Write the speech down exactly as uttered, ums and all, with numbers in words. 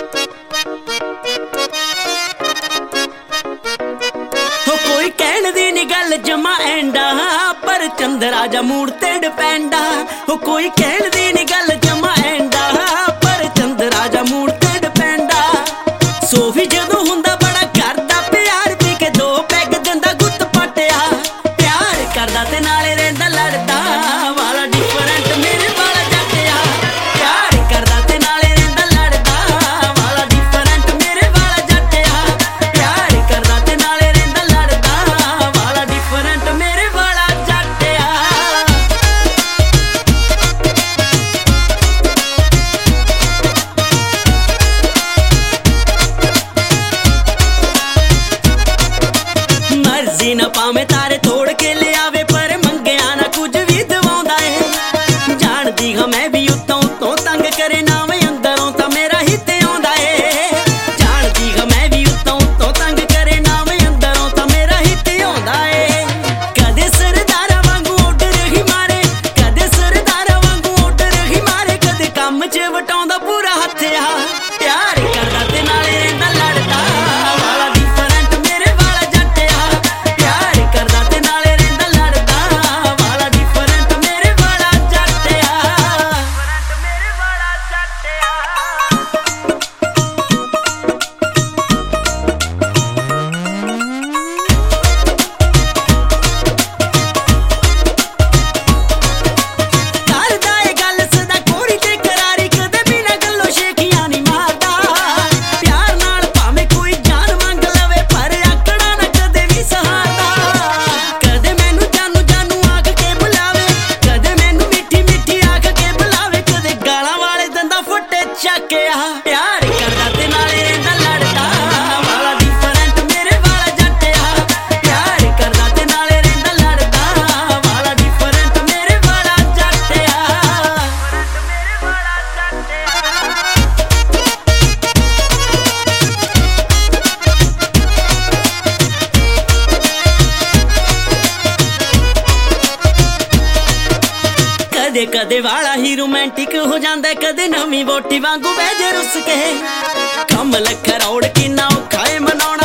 कोई कहण दी नी गल जमा एंडा पर चंद्रा जा मूड ते डिपेंडा। हो कोई कहण दी नी गल जमा एंडा पर चंद्रा जा मूड ते डिपेंडा। सो भी जदों हुंदा बड़ा करदा प्यार पी के दो पैग दिंदा गुत्त पटिया। प्यार करदा ते नाले रहिंदा लड़दा वाला डिफरेंट मेरे वाला जटिया। प्यार करदा ते नाले रहिंदा लड़दा वाला डिफरेंट मेरे वाला जटिया। प्यार करदा ते नाले रहिंदा लड़दा वाला डिफरेंट मेरे वाला जटिया। मर्जी ना पावे तारे तोड़ के ले आवे पर मंगया ना कुछ भी दवाउंदा है। जानदी हां मैं भी उत्तों उत्तों तंग करे ना वे अंदरों तां मेरा हित आउंदा है। जानदी हां मैं भी उत्तों उत्तों तंग करे ना वे अंदरों तां मेरा हित आउंदा है। कदे सरदारा वांगू ऑर्डर ही मारे कदे सरदारा वांगू ऑर्डर ही मारे कदे काम च वटाउंदा पूरा हत्थ आ। प्यार करदा ते नाले रहिंदा लड़दा वाला डिफरेंट मेरे वाला जटिया। प्यार करदा ते नाले रहिंदा लड़दा वाला डिफरेंट मेरे वाला जटिया। मेरे वाला जटिया। करदा ए गल सदा कोरी ते करारी कदे बिना गल्लों शेखियां नहीं मारदा। प्यार नाल भावें कोई जान मंग लवे पर आकड़ा ना कदे भी सहारदा। कदे मैनू जानू जानू आख के बुलावे कदे मैनू मिठी मिठी आख के बुलावे कदे गालां वाले दंदा फुटे चकिया। प्यार करदा ते नाले रहिंदा लड़दा वाला डिफरेंट मेरे वाला जटिया। प्यार करदा ते नाले रहिंदा लड़दा वाला डिफरेंट मेरे वाला जटिया। मेरे वाला कदे कदे वाला ही रोमांटिक हो जांदा कदे नवीं वोटी वांगू बह जे रुस के। कम लख करोड़ किन्ना औखा है मनाउणा